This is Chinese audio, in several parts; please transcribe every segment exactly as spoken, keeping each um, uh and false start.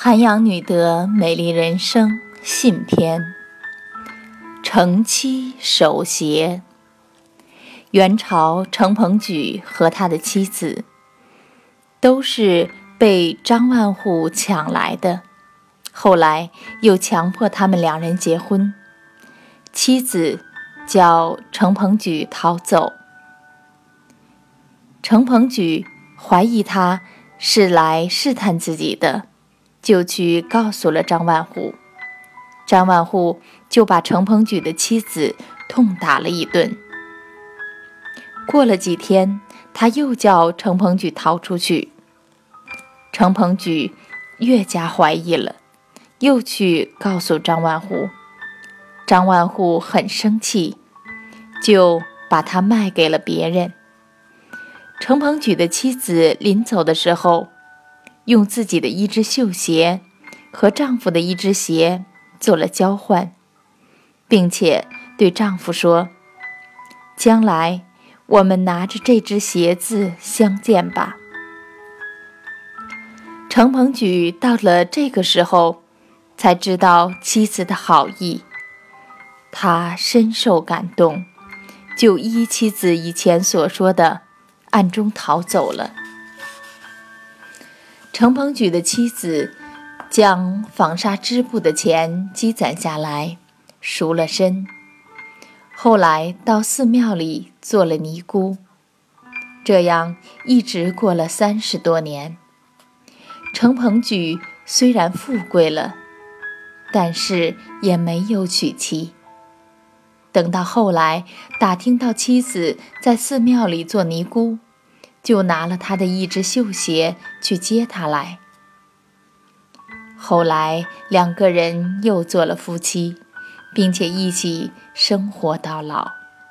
涵养女德美丽人生信篇，承妻守节。元朝程鹏举和他的妻子都是被张万户抢来的，后来又强迫他们两人结婚。妻子叫程鹏举逃走，程鹏举怀疑他是来试探自己的，就去告诉了张万户。张万户就把程鹏举的妻子痛打了一顿。过了几天，他又叫程鹏举逃出去。程鹏举越加怀疑了，又去告诉张万户。张万户很生气，就把他卖给了别人。程鹏举的妻子临走的时候，用自己的一只绣鞋和丈夫的一只鞋做了交换，并且对丈夫说：将来我们拿着这只鞋子相见吧。程鹏举到了这个时候才知道妻子的好意，他深受感动，就依妻子以前所说的暗中逃走了。程鹏举的妻子将纺纱织布的钱积攒下来，赎了身，后来到寺庙里做了尼姑，这样一直过了三十多年。程鹏举虽然富贵了，但是也没有娶妻。等到后来打听到妻子在寺庙里做尼姑，就拿了他的一只绣鞋去接她来。后来两个人又做了夫妻，并且一起生活到老。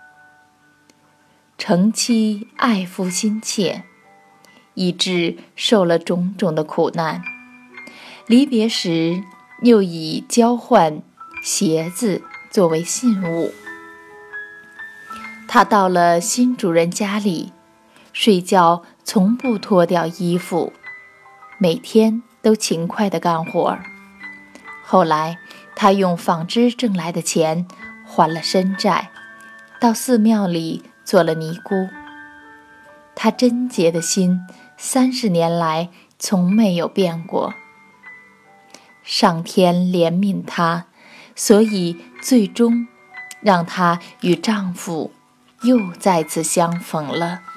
程妻爱夫心切，以致受了种种的苦难。离别时又以交换鞋子作为信物。他到了新主人家里，睡觉从不脱掉衣服，每天都勤快地干活。后来他用纺织挣来的钱还了身债，到寺庙里做了尼姑。他贞洁的心三十年来从没有变过。上天怜悯她，所以最终让她与丈夫又再次相逢了。